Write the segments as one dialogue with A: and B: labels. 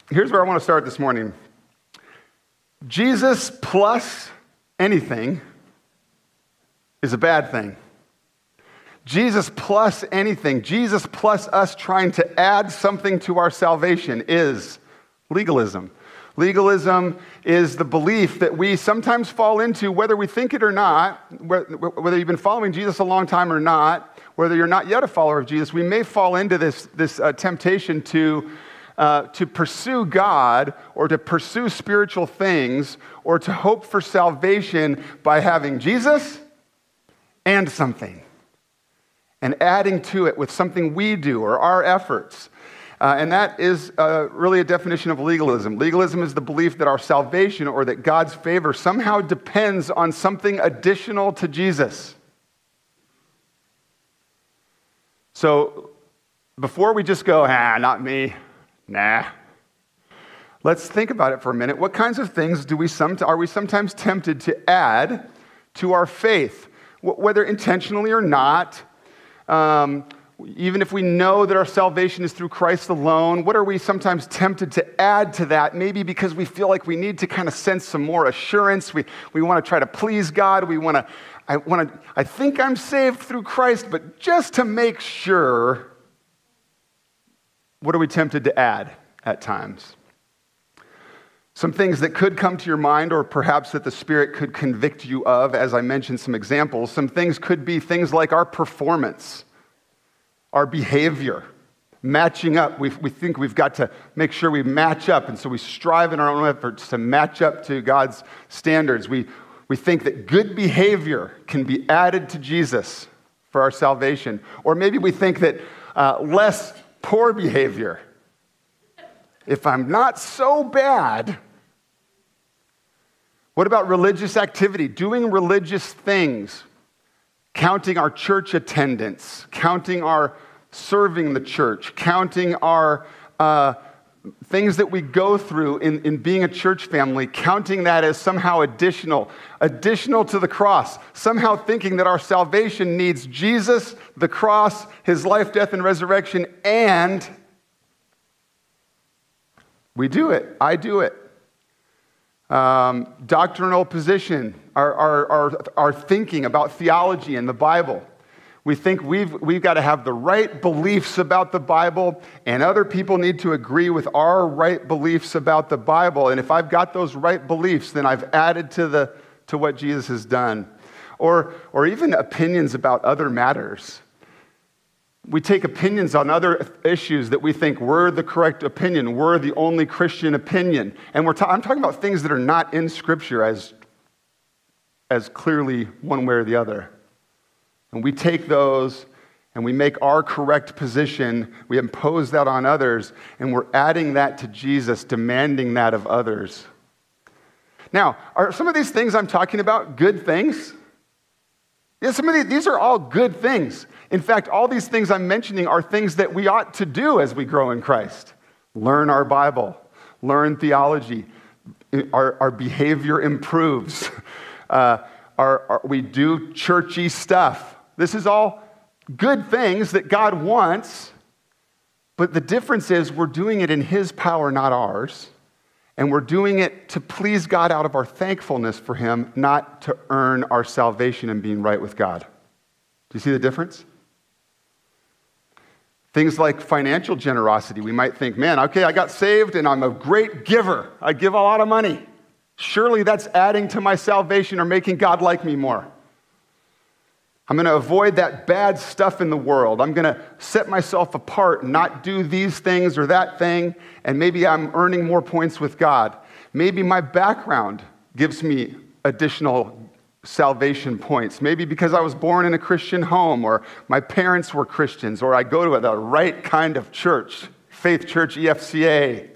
A: here's where I want to start this morning. Jesus plus anything is a bad thing. Jesus plus anything, Jesus plus us trying to add something to our salvation is legalism. Legalism is the belief that we sometimes fall into, whether we think it or not, whether you've been following Jesus a long time or not, whether you're not yet a follower of Jesus, we may fall into this temptation to pursue God or to pursue spiritual things or to hope for salvation by having Jesus and something and adding to it with something we do or our efforts. And that is really a definition of legalism. Legalism is the belief that our salvation or that God's favor somehow depends on something additional to Jesus. So before we just go, not me, nah. Let's think about it for a minute. What kinds of things are we sometimes tempted to add to our faith, whether intentionally or not? Even if we know that our salvation is through Christ alone, what are we sometimes tempted to add to that? Maybe because we feel like we need to kind of sense some more assurance. We want to try to please God. I think I'm saved through Christ, but just to make sure, what are we tempted to add at times? Some things that could come to your mind, or perhaps that the Spirit could convict you of, as I mentioned some examples. Some things could be things like our performance, our behavior, matching up. We think we've got to make sure we match up, and so we strive in our own efforts to match up to God's standards. We think that good behavior can be added to Jesus for our salvation. Or maybe we think that less poor behavior, if I'm not so bad. What about religious activity? Doing religious things, counting our church attendance, counting our serving the church, counting our things that we go through in being a church family, counting that as somehow additional to the cross, somehow thinking that our salvation needs Jesus, the cross, his life, death, and resurrection, and we do it. I do it. Doctrinal position, our thinking about theology and the Bible. We think we've got to have the right beliefs about the Bible, and other people need to agree with our right beliefs about the Bible. And if I've got those right beliefs, then I've added to what Jesus has done. Or even opinions about other matters. We take opinions on other issues that we think we're the correct opinion, we're the only Christian opinion. And I'm talking about things that are not in Scripture as clearly one way or the other. And we take those and we make our correct position, we impose that on others, and we're adding that to Jesus, demanding that of others. Now, are some of these things I'm talking about good things? Yeah, these are all good things. In fact, all these things I'm mentioning are things that we ought to do as we grow in Christ. Learn our Bible, learn theology, our behavior improves, we do churchy stuff. This is all good things that God wants, but the difference is we're doing it in his power, not ours. And we're doing it to please God out of our thankfulness for him, not to earn our salvation and being right with God. Do you see the difference? Things like financial generosity. We might think, man, okay, I got saved and I'm a great giver. I give a lot of money. Surely that's adding to my salvation or making God like me more. I'm going to avoid that bad stuff in the world. I'm going to set myself apart and not do these things or that thing, and maybe I'm earning more points with God. Maybe my background gives me additional salvation points. Maybe because I was born in a Christian home, or my parents were Christians, or I go to the right kind of church, Faith Church, EFCA.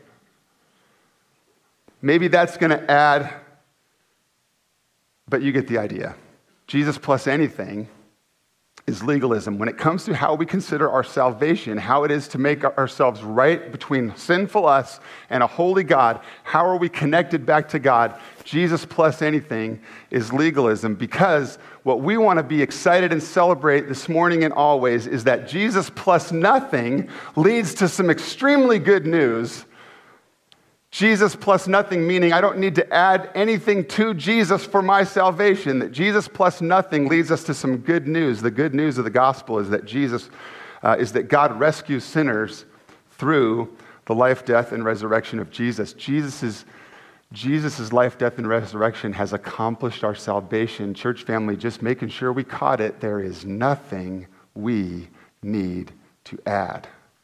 A: Maybe that's going to add, but you get the idea. Jesus plus anything is legalism. When it comes to how we consider our salvation, how it is to make ourselves right between sinful us and a holy God, how are we connected back to God? Jesus plus anything is legalism, because what we want to be excited and celebrate this morning and always is that Jesus plus nothing leads to some extremely good news Jesus plus nothing, meaning I don't need to add anything to Jesus for my salvation. That Jesus plus nothing leads us to some good news. The good news of the gospel is that that God rescues sinners through the life, death, and resurrection of Jesus. Jesus' life, death, and resurrection has accomplished our salvation. Church family, just making sure we caught it, there is nothing we need to add.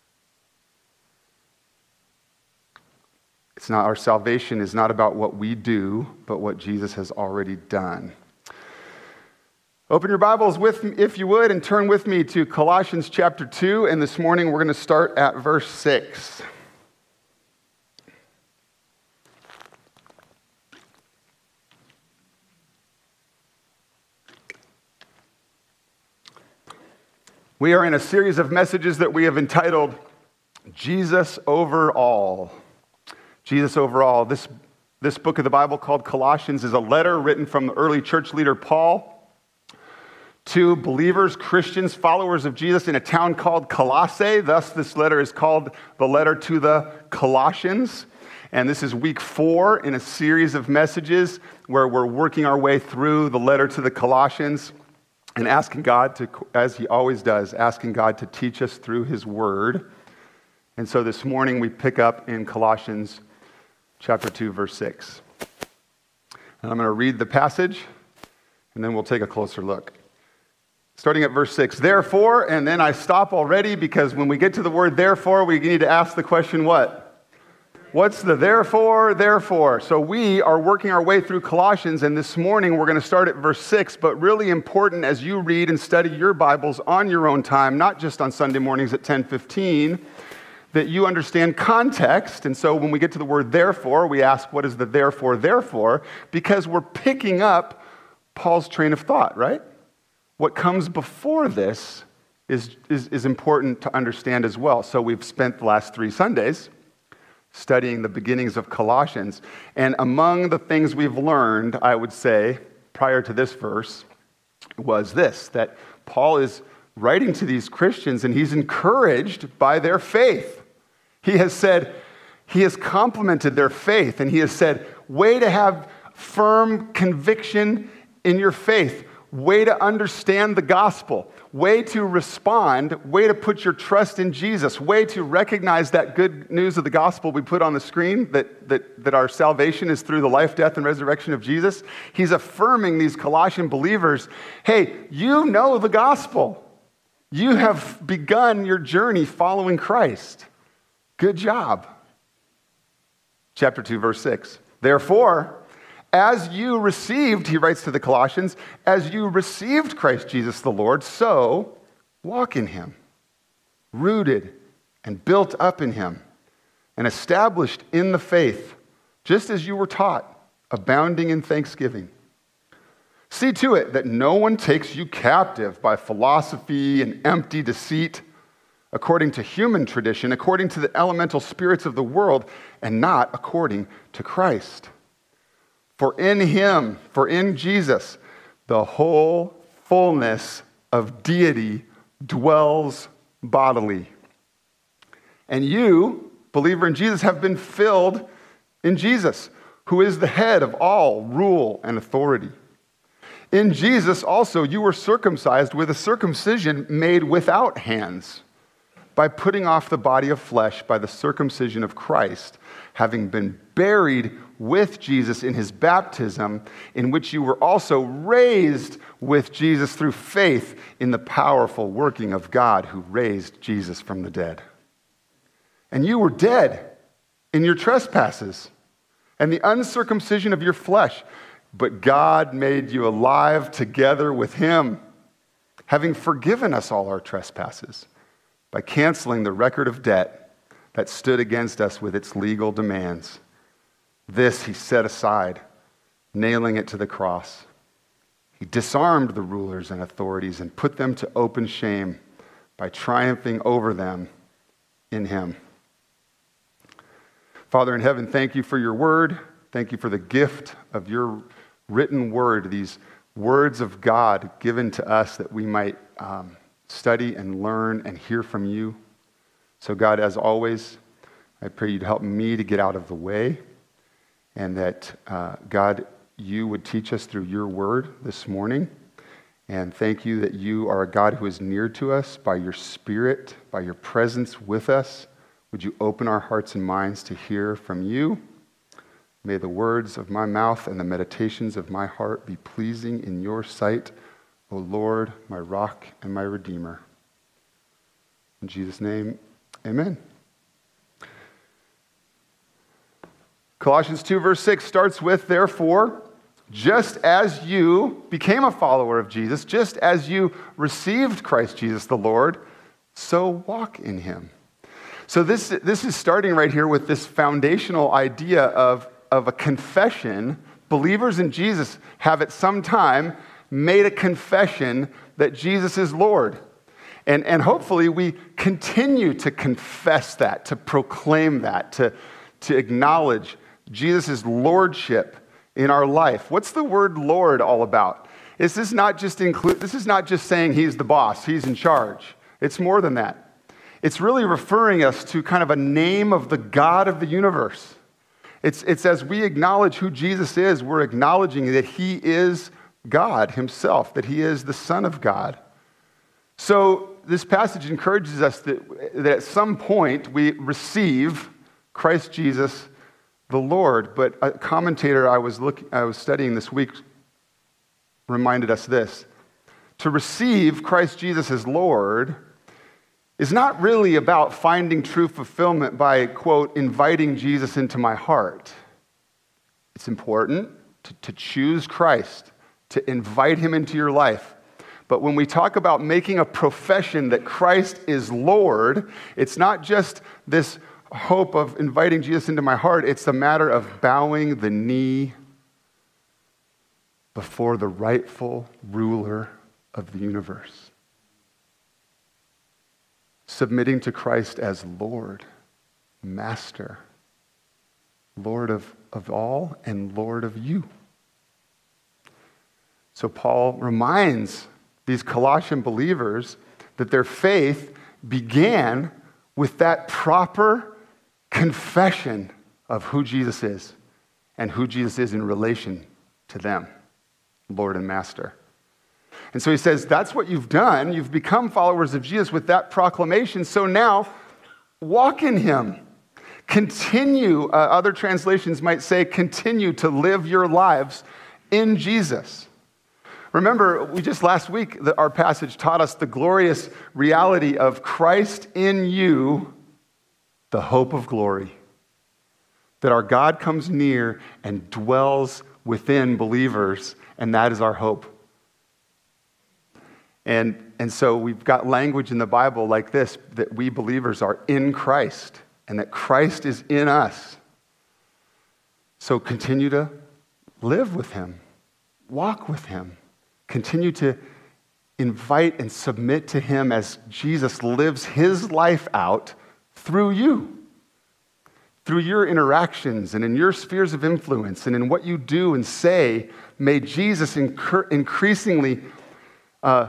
A: Our salvation is not about what we do, but what Jesus has already done. Open your Bibles with me, if you would, and turn with me to Colossians chapter 2, and this morning we're going to start at verse 6. We are in a series of messages that we have entitled, Jesus Over All. Jesus Over All. This book of the Bible called Colossians is a letter written from the early church leader Paul to believers, Christians, followers of Jesus in a town called Colossae. Thus, this letter is called the letter to the Colossians. And this is week 4 in a series of messages where we're working our way through the letter to the Colossians and asking God to, as he always does, asking God to teach us through his word. And so this morning we pick up in Colossians chapter 2, verse 6. And I'm going to read the passage, and then we'll take a closer look. Starting at verse 6. Therefore, and then I stop already because when we get to the word therefore, we need to ask the question, what? What's the therefore? So we are working our way through Colossians, and this morning we're going to start at verse 6, but really important as you read and study your Bibles on your own time, not just on Sunday mornings at 10:15, that you understand context. And so when we get to the word therefore, we ask, what is the therefore? Because we're picking up Paul's train of thought, right? What comes before this is important to understand as well. So we've spent the last 3 Sundays studying the beginnings of Colossians. And among the things we've learned, I would say, prior to this verse, was this, that Paul is writing to these Christians and he's encouraged by their faith. He has complimented their faith, and he has said, way to have firm conviction in your faith, way to understand the gospel, way to respond, way to put your trust in Jesus, way to recognize that good news of the gospel we put on the screen, that our salvation is through the life, death, and resurrection of Jesus. He's affirming these Colossian believers, hey, you know the gospel. You have begun your journey following Christ. Good job. Chapter 2, verse 6. Therefore, as you received, he writes to the Colossians, as you received Christ Jesus the Lord, so walk in him, rooted and built up in him, and established in the faith, just as you were taught, abounding in thanksgiving. See to it that no one takes you captive by philosophy and empty deceit, according to human tradition, according to the elemental spirits of the world, and not according to Christ. For in Jesus, the whole fullness of deity dwells bodily. And you, believer in Jesus, have been filled in Jesus, who is the head of all rule and authority. In Jesus also you were circumcised with a circumcision made without hands, by putting off the body of flesh by the circumcision of Christ, having been buried with Jesus in his baptism, in which you were also raised with Jesus through faith in the powerful working of God who raised Jesus from the dead. And you were dead in your trespasses and the uncircumcision of your flesh, but God made you alive together with him, having forgiven us all our trespasses, by canceling the record of debt that stood against us with its legal demands. This he set aside, nailing it to the cross. He disarmed the rulers and authorities and put them to open shame by triumphing over them in him. Father in heaven, thank you for your word. Thank you for the gift of your written word, these words of God given to us that we might study and learn and hear from you. So God, as always, I pray you'd help me to get out of the way, and that, God, you would teach us through your word this morning. And thank you that you are a God who is near to us by your Spirit, by your presence with us. Would you open our hearts and minds to hear from you? May the words of my mouth and the meditations of my heart be pleasing in your sight, O Lord, my rock and my redeemer. In Jesus' name, amen. Colossians 2 verse 6 starts with, therefore, just as you became a follower of Jesus, just as you received Christ Jesus the Lord, so walk in him. So this is starting right here with this foundational idea of a confession. Believers in Jesus have at some time made a confession that Jesus is Lord. And hopefully we continue to confess that, to proclaim that, to acknowledge Jesus' lordship in our life. What's the word Lord all about? This is not just saying he's the boss, he's in charge. It's more than that. It's really referring us to kind of a name of the God of the universe. It's as we acknowledge who Jesus is, we're acknowledging that he is God himself, that he is the Son of God. So this passage encourages us that at some point we receive Christ Jesus the Lord. But a commentator I was studying this week reminded us this. To receive Christ Jesus as Lord is not really about finding true fulfillment by, quote, inviting Jesus into my heart. It's important to choose Christ, to invite him into your life. But when we talk about making a profession that Christ is Lord, it's not just this hope of inviting Jesus into my heart. It's a matter of bowing the knee before the rightful ruler of the universe. Submitting to Christ as Lord, Master, Lord of all and Lord of you. So Paul reminds these Colossian believers that their faith began with that proper confession of who Jesus is and who Jesus is in relation to them, Lord and Master. And so he says, that's what you've done. You've become followers of Jesus with that proclamation. So now, walk in him. Continue, other translations might say, continue to live your lives in Jesus. Remember, last week, our passage taught us the glorious reality of Christ in you, the hope of glory. That our God comes near and dwells within believers, and that is our hope. And so we've got language in the Bible like this, that we believers are in Christ, and that Christ is in us. So continue to live with him, walk with him, continue to invite and submit to him as Jesus lives his life out through you, through your interactions and in your spheres of influence and in what you do and say. May Jesus increasingly, may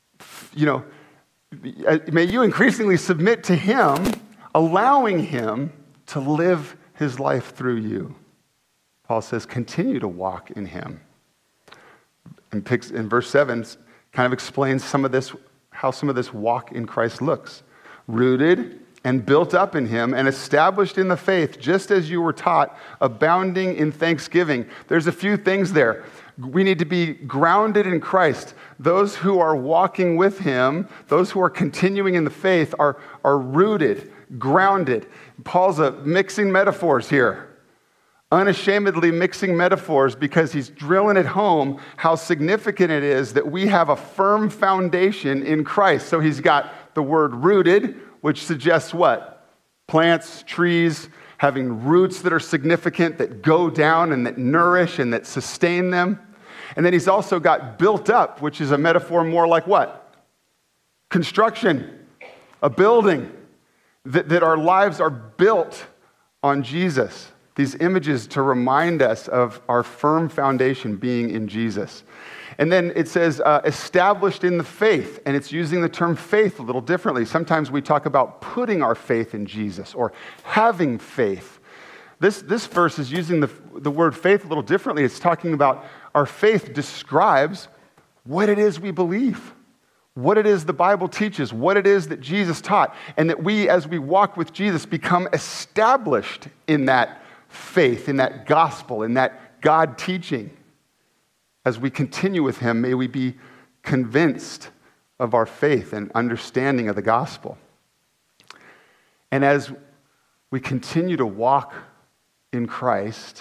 A: you increasingly submit to him, allowing him to live his life through you. Paul says, continue to walk in him. And in verse 7, kind of explains how some of this walk in Christ looks. Rooted and built up in him and established in the faith, just as you were taught, abounding in thanksgiving. There's a few things there. We need to be grounded in Christ. Those who are walking with him, those who are continuing in the faith, are rooted, grounded. Paul's mixing metaphors here. Unashamedly mixing metaphors because he's drilling it home how significant it is that we have a firm foundation in Christ. So he's got the word rooted, which suggests what? Plants, trees, having roots that are significant, that go down and that nourish and that sustain them. And then he's also got built up, which is a metaphor more like what? Construction, a building, that our lives are built on Jesus. These images to remind us of our firm foundation being in Jesus. And then it says established in the faith, and it's using the term faith a little differently. Sometimes we talk about putting our faith in Jesus or having faith. This verse is using the word faith a little differently. It's talking about our faith describes what it is we believe, what it is the Bible teaches, what it is that Jesus taught, and that we, as we walk with Jesus, become established in that faith, in that gospel, in that God teaching. As we continue with him, may we be convinced of our faith and understanding of the gospel. And as we continue to walk in Christ,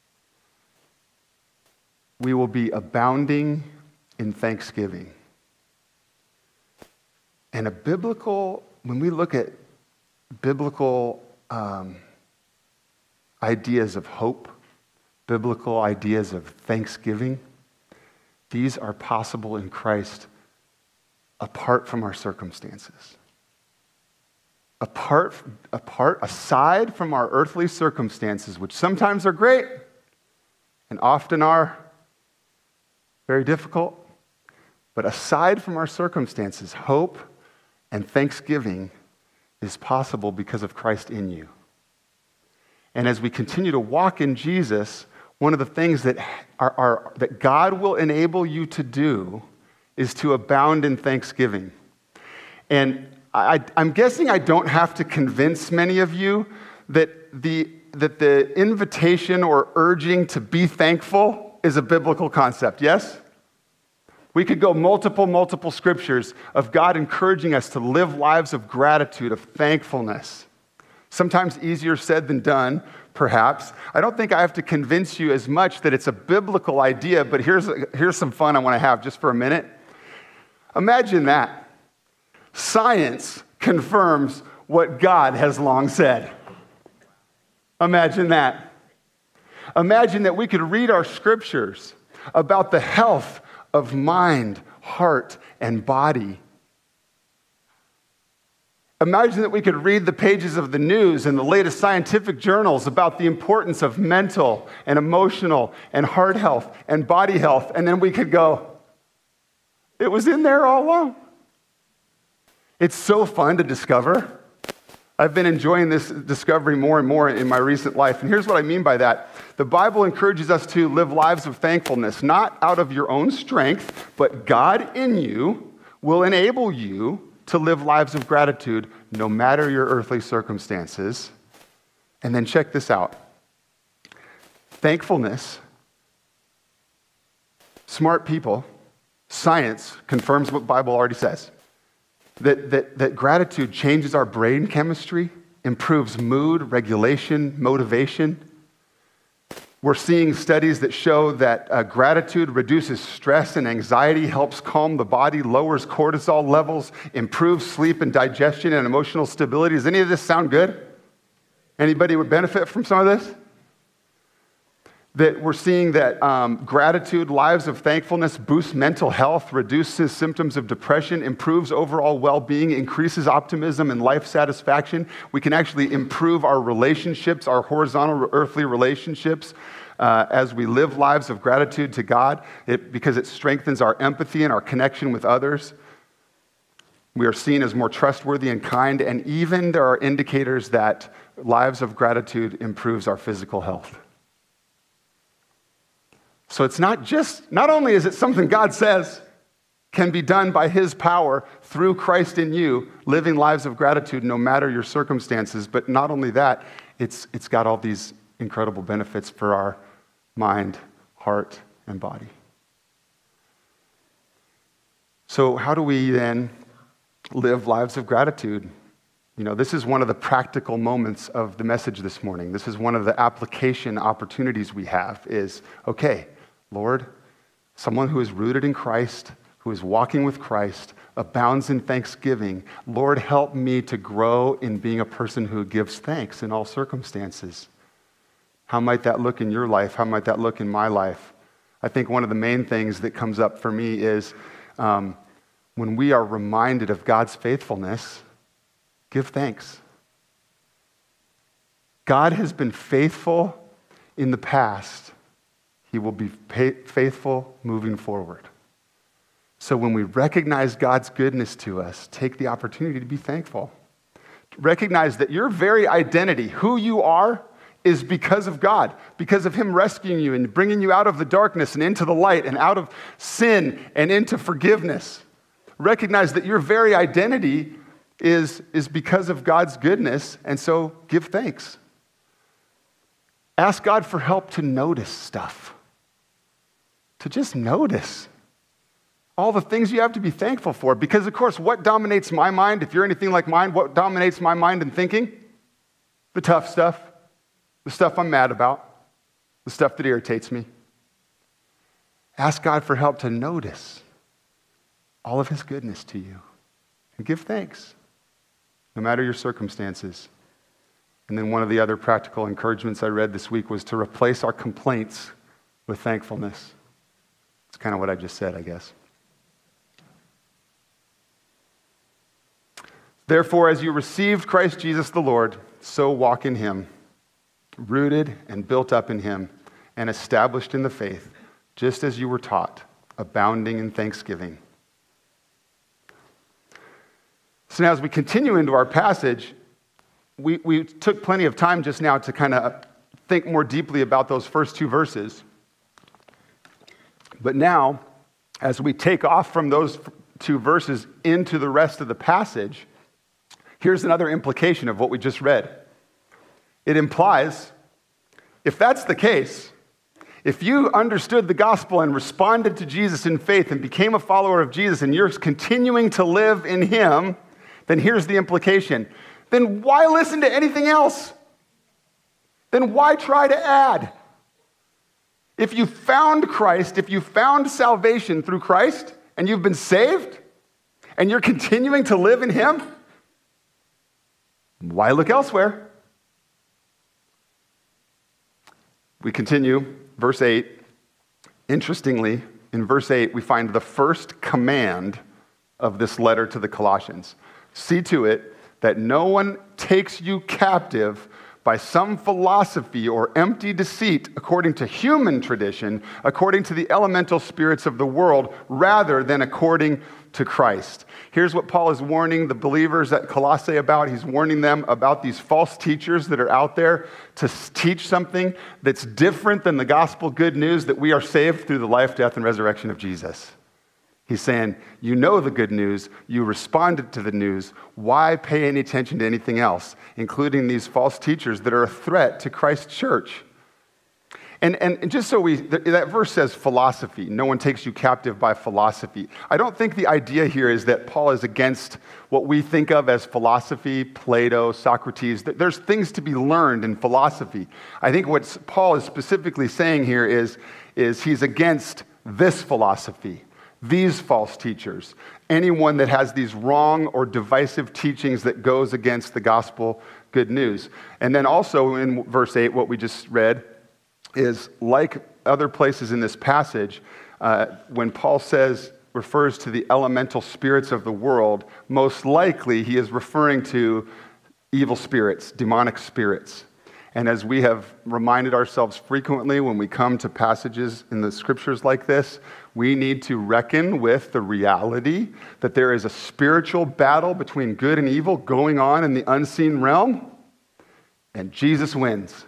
A: we will be abounding in thanksgiving. And when we look at biblical ideas of hope, biblical ideas of thanksgiving, these are possible in Christ apart from our circumstances. Aside from our earthly circumstances, which sometimes are great and often are very difficult, but aside from our circumstances, hope and thanksgiving is possible because of Christ in you. And as we continue to walk in Jesus, one of the things that that God will enable you to do is to abound in thanksgiving. And I'm guessing I don't have to convince many of you that the invitation or urging to be thankful is a biblical concept, yes? We could go multiple scriptures of God encouraging us to live lives of gratitude, of thankfulness. Sometimes easier said than done, perhaps. I don't think I have to convince you as much that it's a biblical idea, but here's some fun I want to have just for a minute. Imagine that. Science confirms what God has long said. Imagine that. Imagine that we could read our scriptures about the health of mind, heart, and body. Imagine that we could read the pages of the news and the latest scientific journals about the importance of mental and emotional and heart health and body health, and then we could go, it was in there all along. It's so fun to discover. I've been enjoying this discovery more and more in my recent life. And here's what I mean by that. The Bible encourages us to live lives of thankfulness, not out of your own strength, but God in you will enable you to live lives of gratitude no matter your earthly circumstances. And then check this out. Thankfulness, smart people, science confirms what the Bible already says. That gratitude changes our brain chemistry, improves mood, regulation, motivation. We're seeing studies that show that gratitude reduces stress and anxiety, helps calm the body, lowers cortisol levels, improves sleep and digestion and emotional stability. Does any of this sound good? Anybody would benefit from some of this? That we're seeing that gratitude, lives of thankfulness, boosts mental health, reduces symptoms of depression, improves overall well-being, increases optimism and life satisfaction. We can actually improve our relationships, our horizontal earthly relationships, as we live lives of gratitude to God, because it strengthens our empathy and our connection with others. We are seen as more trustworthy and kind, and even there are indicators that lives of gratitude improves our physical health. So it's not only is it something God says can be done by his power through Christ in you, living lives of gratitude no matter your circumstances, but not only that, it's got all these incredible benefits for our mind, heart, and body. So how do we then live lives of gratitude? You know, this is one of the practical moments of the message this morning. This is one of the application opportunities we have is, okay, Lord, someone who is rooted in Christ, who is walking with Christ, abounds in thanksgiving. Lord, help me to grow in being a person who gives thanks in all circumstances. How might that look in your life? How might that look in my life? I think one of the main things that comes up for me is when we are reminded of God's faithfulness, give thanks. God has been faithful in the past, he will be faithful moving forward. So when we recognize God's goodness to us, take the opportunity to be thankful. Recognize that your very identity, who you are, is because of God, because of him rescuing you and bringing you out of the darkness and into the light and out of sin and into forgiveness. Recognize that your very identity is because of God's goodness, and so give thanks. Ask God for help to notice stuff, to just notice all the things you have to be thankful for. Because, of course, what dominates my mind? If you're anything like mine, what dominates my mind and thinking? The tough stuff, the stuff I'm mad about, the stuff that irritates me. Ask God for help to notice all of his goodness to you and give thanks, no matter your circumstances. And then one of the other practical encouragements I read this week was to replace our complaints with thankfulness. It's kind of what I just said, I guess. Therefore, as you received Christ Jesus the Lord, so walk in him, rooted and built up in him, and established in the faith, just as you were taught, abounding in thanksgiving. So now as we continue into our passage, we took plenty of time just now to kind of think more deeply about those first two verses. But now, as we take off from those two verses into the rest of the passage, here's another implication of what we just read. It implies, if that's the case, if you understood the gospel and responded to Jesus in faith and became a follower of Jesus and you're continuing to live in him, then here's the implication. Then why listen to anything else? Then why try to add? If you found Christ, if you found salvation through Christ and you've been saved and you're continuing to live in him, why look elsewhere? We continue, verse 8. Interestingly, in verse 8, we find the first command of this letter to the Colossians. See to it that no one takes you captive by some philosophy or empty deceit according to human tradition, according to the elemental spirits of the world, rather than according to Christ. Here's what Paul is warning the believers at Colossae about. He's warning them about these false teachers that are out there to teach something that's different than the gospel good news that we are saved through the life, death, and resurrection of Jesus. He's saying, you know the good news, you responded to the news, why pay any attention to anything else, including these false teachers that are a threat to Christ's church? And just so that verse says philosophy, no one takes you captive by philosophy. I don't think the idea here is that Paul is against what we think of as philosophy, Plato, Socrates. There's things to be learned in philosophy. I think what Paul is specifically saying here is he's against this philosophy. These false teachers, anyone that has these wrong or divisive teachings that goes against the gospel good news. And then also in verse 8, what we just read is like other places in this passage, when Paul refers to the elemental spirits of the world, most likely he is referring to evil spirits, demonic spirits. And as we have reminded ourselves frequently when we come to passages in the scriptures like this, we need to reckon with the reality that there is a spiritual battle between good and evil going on in the unseen realm, and Jesus wins.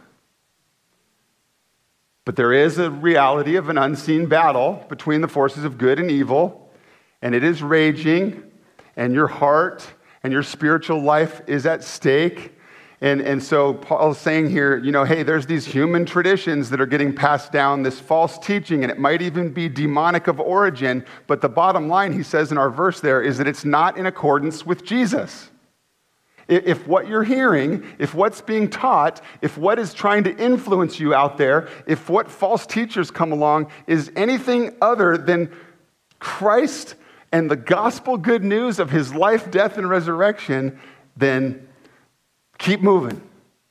A: But there is a reality of an unseen battle between the forces of good and evil, and it is raging, and your heart and your spiritual life is at stake. And so Paul's saying here, hey, there's these human traditions that are getting passed down, this false teaching, and it might even be demonic of origin. But the bottom line, he says in our verse there, is that it's not in accordance with Jesus. If what you're hearing, if what's being taught, if what is trying to influence you out there, if what false teachers come along is anything other than Christ and the gospel good news of his life, death, and resurrection, then keep moving.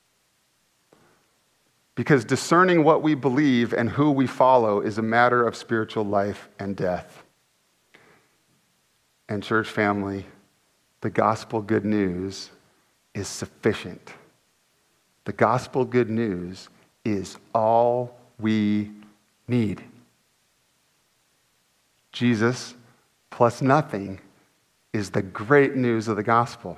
A: Because discerning what we believe and who we follow is a matter of spiritual life and death. And church family, the gospel good news is sufficient. The gospel good news is all we need. Jesus plus nothing is the great news of the gospel.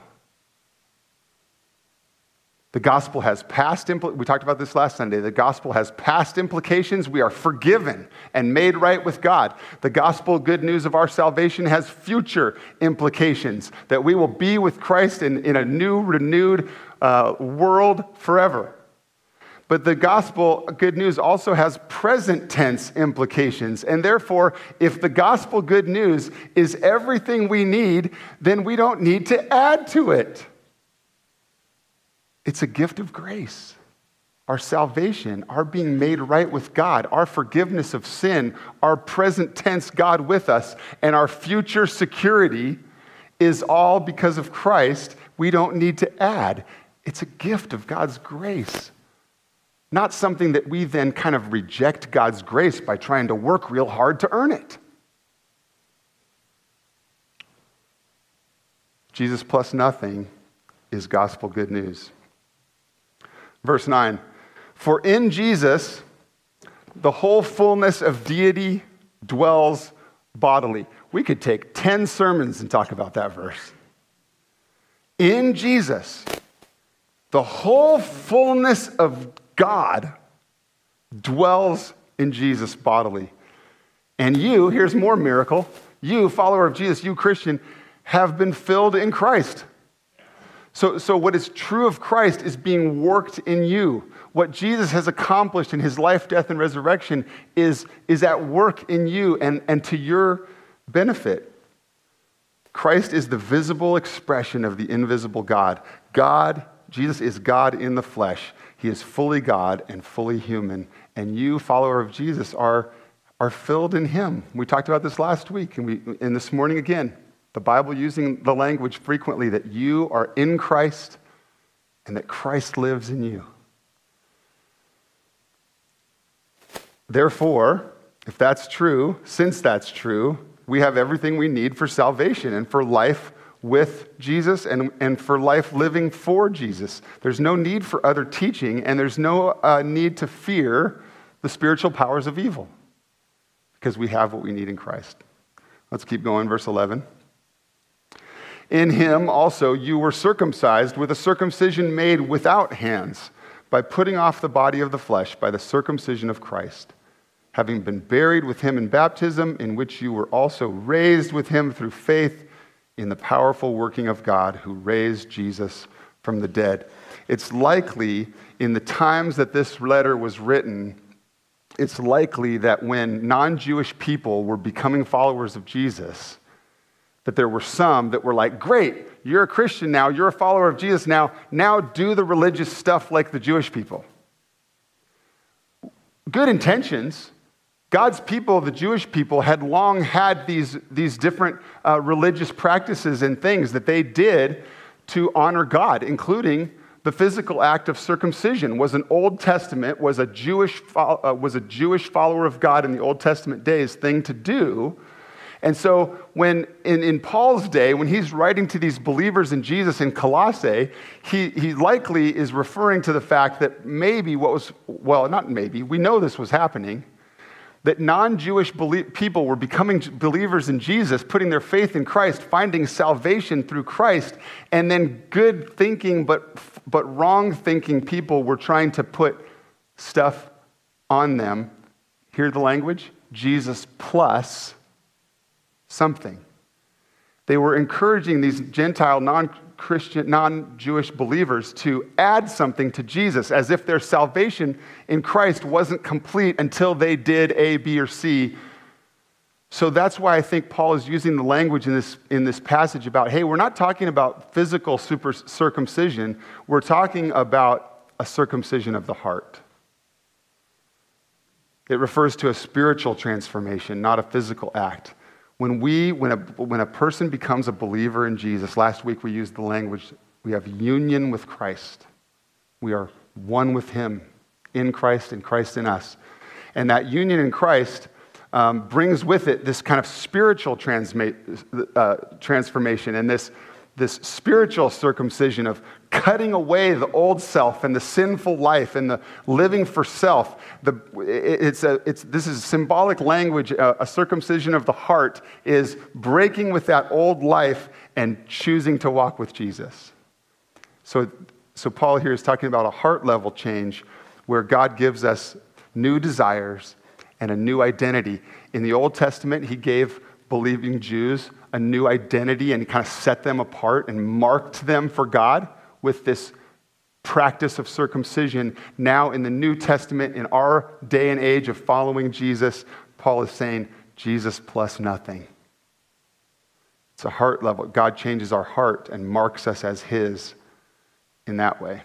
A: The gospel has we talked about this last Sunday. The gospel has past implications. We are forgiven and made right with God. The gospel good news of our salvation has future implications, that we will be with Christ in a new, renewed world forever. But the gospel good news also has present tense implications. And therefore, if the gospel good news is everything we need, then we don't need to add to it. It's a gift of grace. Our salvation, our being made right with God, our forgiveness of sin, our present tense God with us, and our future security is all because of Christ. We don't need to add. It's a gift of God's grace. Not something that we then kind of reject God's grace by trying to work real hard to earn it. Jesus plus nothing is gospel good news. Verse 9, for in Jesus, the whole fullness of deity dwells bodily. We could take 10 sermons and talk about that verse. In Jesus, the whole fullness of God dwells in Jesus bodily. And you, here's more miracle, you, follower of Jesus, you Christian, have been filled in Christ. So what is true of Christ is being worked in you. What Jesus has accomplished in his life, death, and resurrection is at work in you and to your benefit. Christ is the visible expression of the invisible God. Jesus is God in the flesh. He is fully God and fully human. And you, follower of Jesus, are filled in him. We talked about this last week and this morning again. The Bible using the language frequently that you are in Christ and that Christ lives in you. Therefore, if that's true, since that's true, we have everything we need for salvation and for life with Jesus and for life living for Jesus. There's no need for other teaching, and there's no need to fear the spiritual powers of evil because we have what we need in Christ. Let's keep going, verse 11. In him also you were circumcised with a circumcision made without hands, by putting off the body of the flesh by the circumcision of Christ, having been buried with him in baptism, in which you were also raised with him through faith in the powerful working of God who raised Jesus from the dead. It's likely in the times that this letter was written, it's likely that when non-Jewish people were becoming followers of Jesus, that there were some that were like, great, you're a Christian now, you're a follower of Jesus now do the religious stuff like the Jewish people. Good intentions. God's people, the Jewish people, had long had these different religious practices and things that they did to honor God, including the physical act of circumcision was an Old Testament, was a Jewish follower of God in the Old Testament days thing to do. And so when in Paul's day, when he's writing to these believers in Jesus in Colossae, he likely is referring to the fact that maybe we know this was happening, that non-Jewish people were becoming believers in Jesus, putting their faith in Christ, finding salvation through Christ, and then good thinking but wrong thinking people were trying to put stuff on them. Hear the language? Jesus plus something. They were encouraging these Gentile, non-Christian, non-Jewish believers to add something to Jesus, as if their salvation in Christ wasn't complete until they did A, B, or C. So that's why I think Paul is using the language in this passage about, hey, we're not talking about physical circumcision. We're talking about a circumcision of the heart. It refers to a spiritual transformation, not a physical act. When a person becomes a believer in Jesus, last week we used the language, we have union with Christ. We are one with him in Christ and Christ in us. And that union in Christ brings with it this kind of spiritual transformation and this spiritual circumcision of cutting away the old self and the sinful life and the living for self. This is symbolic language. A circumcision of the heart is breaking with that old life and choosing to walk with Jesus. So Paul here is talking about a heart level change where God gives us new desires and a new identity. In the Old Testament, he gave believing Jews a new identity and kind of set them apart and marked them for God with this practice of circumcision. Now in the New Testament, in our day and age of following Jesus, Paul is saying, Jesus plus nothing. It's a heart level. God changes our heart and marks us as his in that way.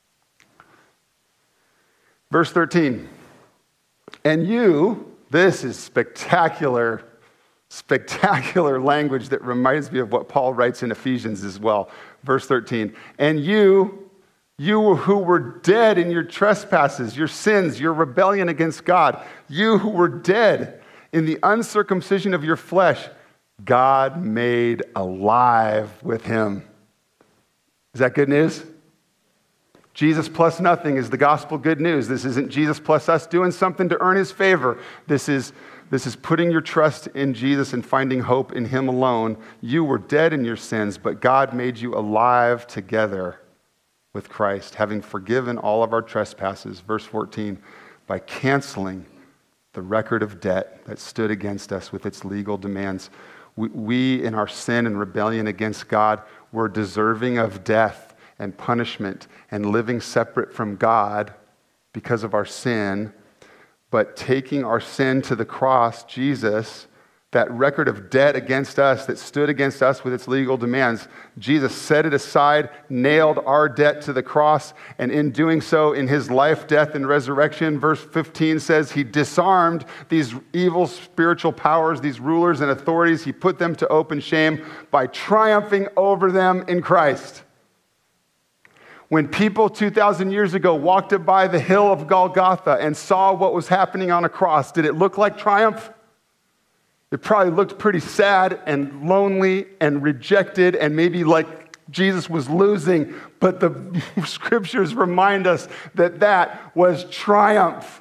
A: Verse 13. And you, this is spectacular language that reminds me of what Paul writes in Ephesians as well. Verse 13, and you who were dead in your trespasses, your sins, your rebellion against God, you who were dead in the uncircumcision of your flesh, God made alive with him. Is that good news? Jesus plus nothing is the gospel good news. This isn't Jesus plus us doing something to earn his favor. This is putting your trust in Jesus and finding hope in him alone. You were dead in your sins, but God made you alive together with Christ, having forgiven all of our trespasses. Verse 14, by canceling the record of debt that stood against us with its legal demands. We in our sin and rebellion against God, were deserving of death and punishment and living separate from God because of our sin. But taking our sin to the cross, Jesus, that record of debt against us that stood against us with its legal demands, Jesus set it aside, nailed our debt to the cross, and in doing so, in his life, death, and resurrection, verse 15 says he disarmed these evil spiritual powers, these rulers and authorities. He put them to open shame by triumphing over them in Christ. When people 2,000 years ago walked up by the hill of Golgotha and saw what was happening on a cross, did it look like triumph? It probably looked pretty sad and lonely and rejected and maybe like Jesus was losing, but the scriptures remind us that that was triumph.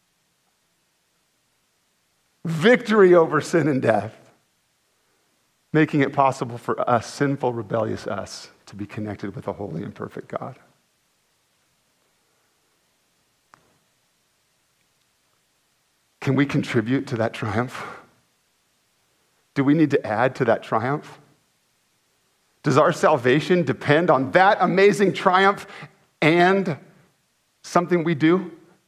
A: Victory over sin and death, making it possible for us, sinful, rebellious us, to be connected with a holy and perfect God. Can we contribute to that triumph? Do we need to add to that triumph? Does our salvation depend on that amazing triumph and something we do?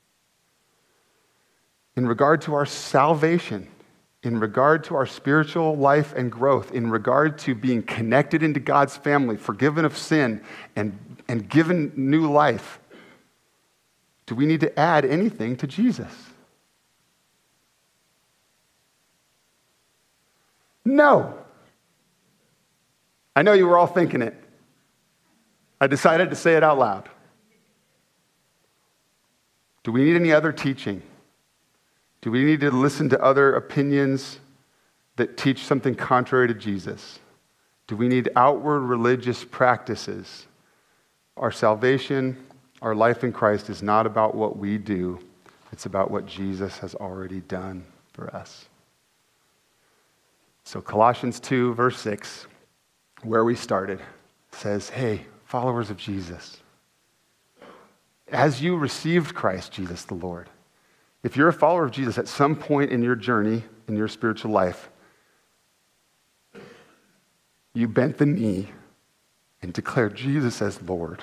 A: In regard to our salvation, in regard to our spiritual life and growth, in regard to being connected into God's family, forgiven of sin, and given new life, do we need to add anything to Jesus? No. I know you were all thinking it. I decided to say it out loud. Do we need any other teaching? Do we need to listen to other opinions that teach something contrary to Jesus? Do we need outward religious practices? Our salvation, our life in Christ is not about what we do. It's about what Jesus has already done for us. So Colossians 2, verse 6, where we started, says, hey, followers of Jesus, as you received Christ Jesus the Lord, if you're a follower of Jesus at some point in your journey, in your spiritual life, you bent the knee and declared Jesus as Lord.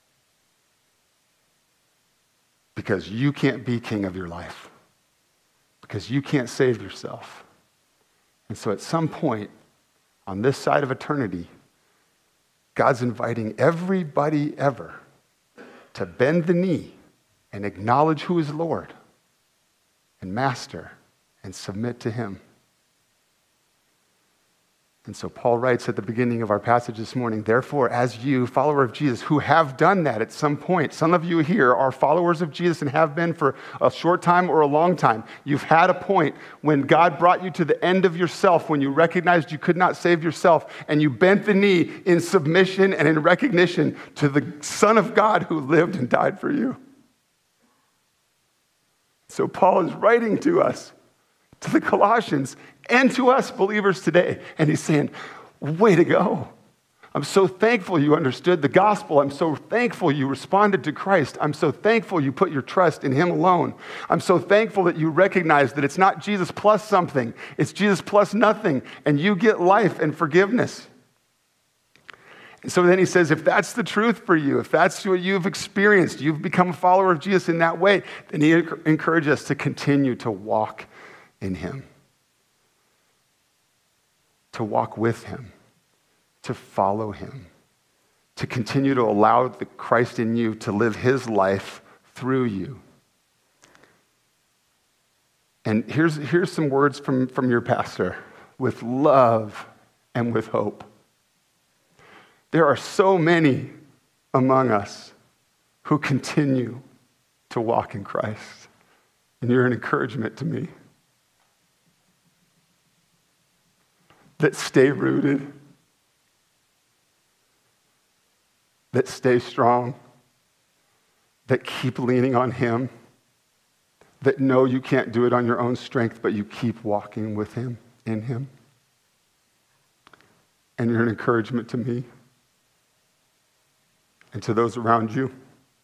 A: Because you can't be king of your life. Because you can't save yourself. And so at some point on this side of eternity, God's inviting everybody ever to bend the knee and acknowledge who is Lord and master and submit to him. And so Paul writes at the beginning of our passage this morning, therefore, as you, follower of Jesus, who have done that at some point, some of you here are followers of Jesus and have been for a short time or a long time. You've had a point when God brought you to the end of yourself, when you recognized you could not save yourself, and you bent the knee in submission and in recognition to the Son of God who lived and died for you. So Paul is writing to us, to the Colossians, and to us believers today. And he's saying, way to go. I'm so thankful you understood the gospel. I'm so thankful you responded to Christ. I'm so thankful you put your trust in him alone. I'm so thankful that you recognize that it's not Jesus plus something. It's Jesus plus nothing. And you get life and forgiveness. And so then he says, if that's the truth for you, if that's what you've experienced, you've become a follower of Jesus in that way, then he encourages us to continue to walk in him. To walk with him, to follow him, to continue to allow the Christ in you to live his life through you. And here's some words from your pastor, with love and with hope. There are so many among us who continue to walk in Christ, and you're an encouragement to me. That stay rooted, that stay strong, that keep leaning on him, that know you can't do it on your own strength, but you keep walking with him, in him. And you're an encouragement to me and to those around you.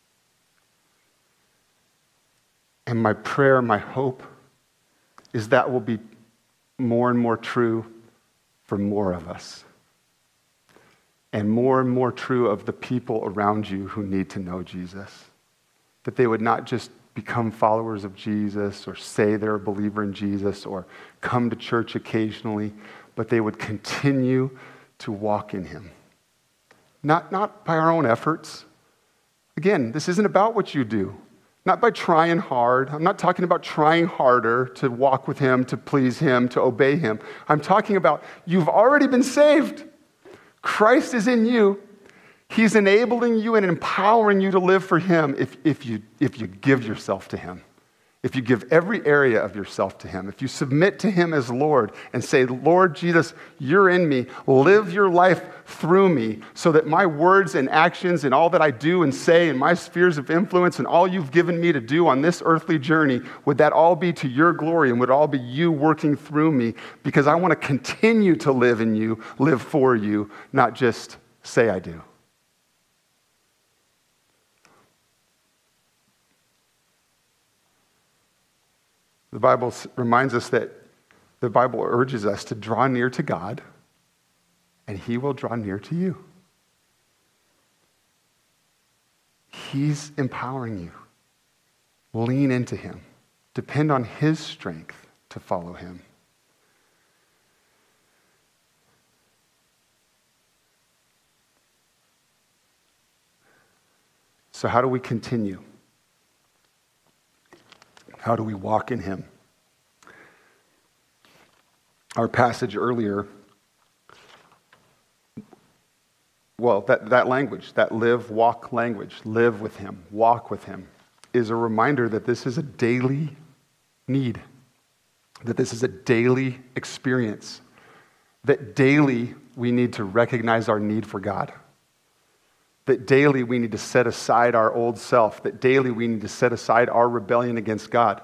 A: And my prayer, my hope, is that will be more and more true for more of us. And more true of the people around you who need to know Jesus. That they would not just become followers of Jesus or say they're a believer in Jesus or come to church occasionally, but they would continue to walk in him. Not by our own efforts. Again, this isn't about what you do. Not by trying hard. I'm not talking about trying harder to walk with him, to please him, to obey him. I'm talking about you've already been saved. Christ is in you. He's enabling you and empowering you to live for him if you give yourself to him. If you give every area of yourself to him. If you submit to him as Lord and say, Lord Jesus, you're in me. Live your life through me so that my words and actions and all that I do and say and my spheres of influence and all you've given me to do on this earthly journey, would that all be to your glory and would all be you working through me, because I want to continue to live in you, live for you, not just say I do. The Bible reminds us that the Bible urges us to draw near to God, and he will draw near to you. He's empowering you. Lean into him. Depend on his strength to follow him. So how do we continue? How do we walk in him? Our passage earlier, well, that language, that live, walk language, live with him, walk with him, is a reminder that this is a daily need, that this is a daily experience, that daily we need to recognize our need for God. That daily we need to set aside our old self, that daily we need to set aside our rebellion against God.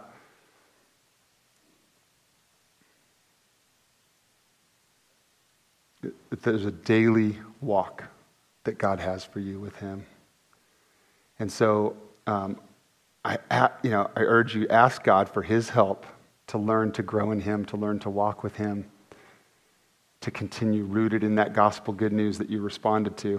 A: That there's a daily walk that God has for you with him. And so I urge you, ask God for his help to learn to grow in him, to learn to walk with him, to continue rooted in that gospel good news that you responded to.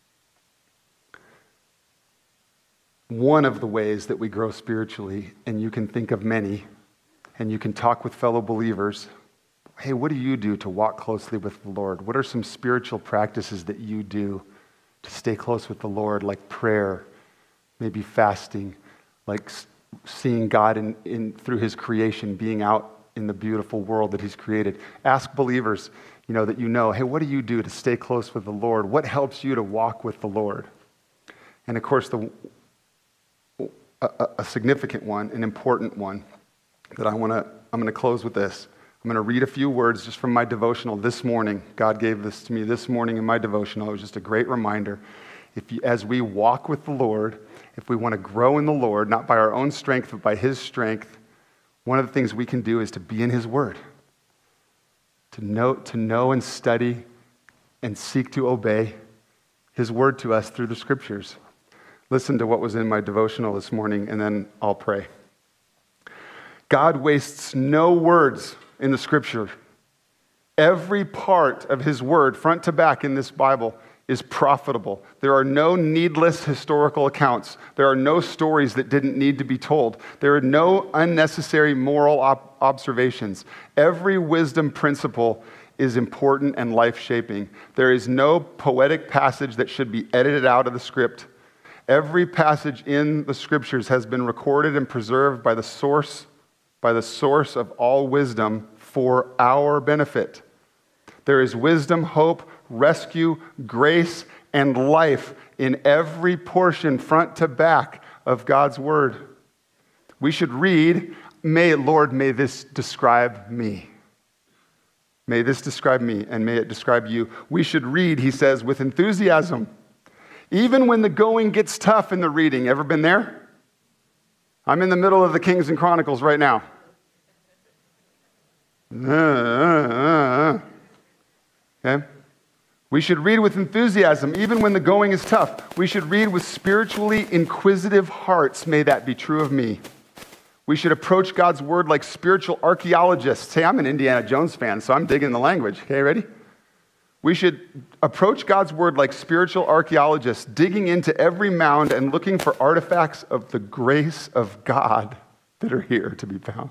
A: One of the ways that we grow spiritually, and you can think of many, and you can talk with fellow believers, hey, what do you do to walk closely with the Lord? What are some spiritual practices that you do to stay close with the Lord, like prayer, maybe fasting, like seeing God in through his creation, being out in the beautiful world that he's created? Ask believers. that hey, what do you do to stay close with the Lord? What helps you to walk with the Lord? And of course, a significant one, an important one that I'm going to close with this. I'm going to read a few words just from my devotional this morning. God gave this to me this morning in my devotional. It was just a great reminder. As we walk with the Lord, if we want to grow in the Lord, not by our own strength, but by His strength, one of the things we can do is to be in His Word. To know and study and seek to obey His Word to us through the Scriptures. Listen to what was in my devotional this morning, and then I'll pray. God wastes no words in the Scripture. Every part of His Word, front to back in this Bible, is profitable. There are no needless historical accounts. There are no stories that didn't need to be told. There are no unnecessary moral observations. Every wisdom principle is important and life-shaping. There is no poetic passage that should be edited out of the script. Every passage in the Scriptures has been recorded and preserved by the source of all wisdom for our benefit. There is wisdom, hope, rescue, grace, and life in every portion, front to back, of God's Word. We should read, Lord, may this describe me. May this describe me, and may it describe you. We should read, he says, with enthusiasm, even when the going gets tough in the reading. Ever been there? I'm in the middle of the Kings and Chronicles right now. Okay? We should read with enthusiasm, even when the going is tough. We should read with spiritually inquisitive hearts. May that be true of me. We should approach God's Word like spiritual archaeologists. Hey, I'm an Indiana Jones fan, so I'm digging the language. Okay, ready? We should approach God's Word like spiritual archaeologists, digging into every mound and looking for artifacts of the grace of God that are here to be found.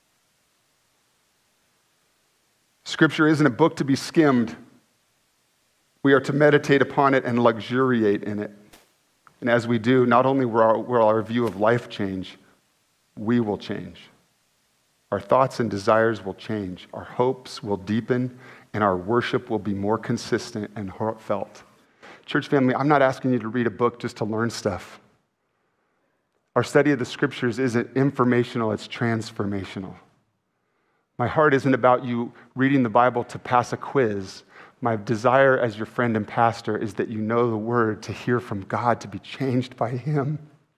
A: Scripture isn't a book to be skimmed. We are to meditate upon it and luxuriate in it. And as we do, not only will our view of life change, we will change. Our thoughts and desires will change. Our hopes will deepen, and our worship will be more consistent and heartfelt. Church family, I'm not asking you to read a book just to learn stuff. Our study of the Scriptures isn't informational, it's transformational. My heart isn't about you reading the Bible to pass a quiz. My desire as your friend and pastor is that you know the Word, to hear from God, to be changed by Him,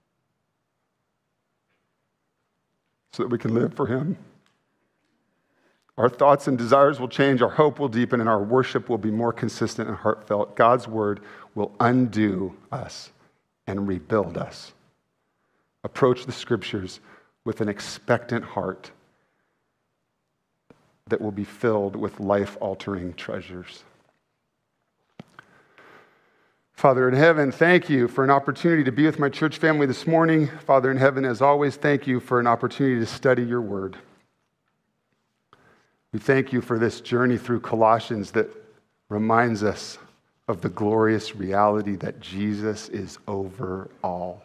A: so that we can live for Him. Our thoughts and desires will change, our hope will deepen, and our worship will be more consistent and heartfelt. God's Word will undo us and rebuild us. Approach the Scriptures with an expectant heart that will be filled with life-altering treasures. Father in heaven, thank you for an opportunity to be with my church family this morning. Father in heaven, as always, thank you for an opportunity to study your Word. We thank you for this journey through Colossians that reminds us of the glorious reality that Jesus is over all.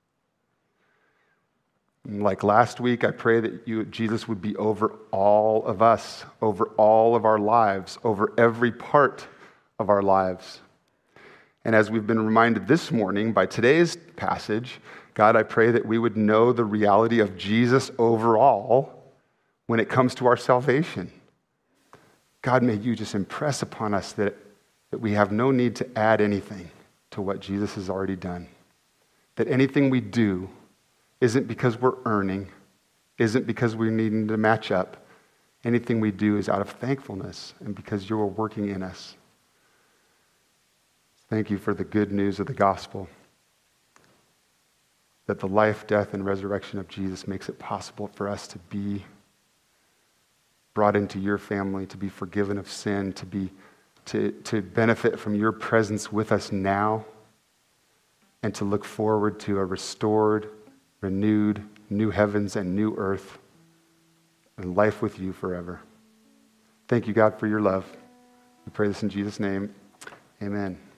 A: And like last week, I pray that Jesus would be over all of us, over all of our lives, over every part of our lives. And as we've been reminded this morning by today's passage, God, I pray that we would know the reality of Jesus overall when it comes to our salvation. God, may you just impress upon us that we have no need to add anything to what Jesus has already done. That anything we do isn't because we're earning, isn't because we're needing to match up. Anything we do is out of thankfulness and because you are working in us. Thank you for the good news of the gospel, that the life, death, and resurrection of Jesus makes it possible for us to be brought into your family, to be forgiven of sin, to benefit from your presence with us now, and to look forward to a restored, renewed, new heavens and new earth, and life with you forever. Thank you, God, for your love. We pray this in Jesus' name. Amen.